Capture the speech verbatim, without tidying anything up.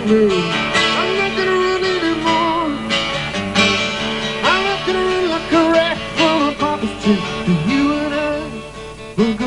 No, I'm not gonna run anymore. I'm not gonna run like a rat from a papa's tree. You and I, we're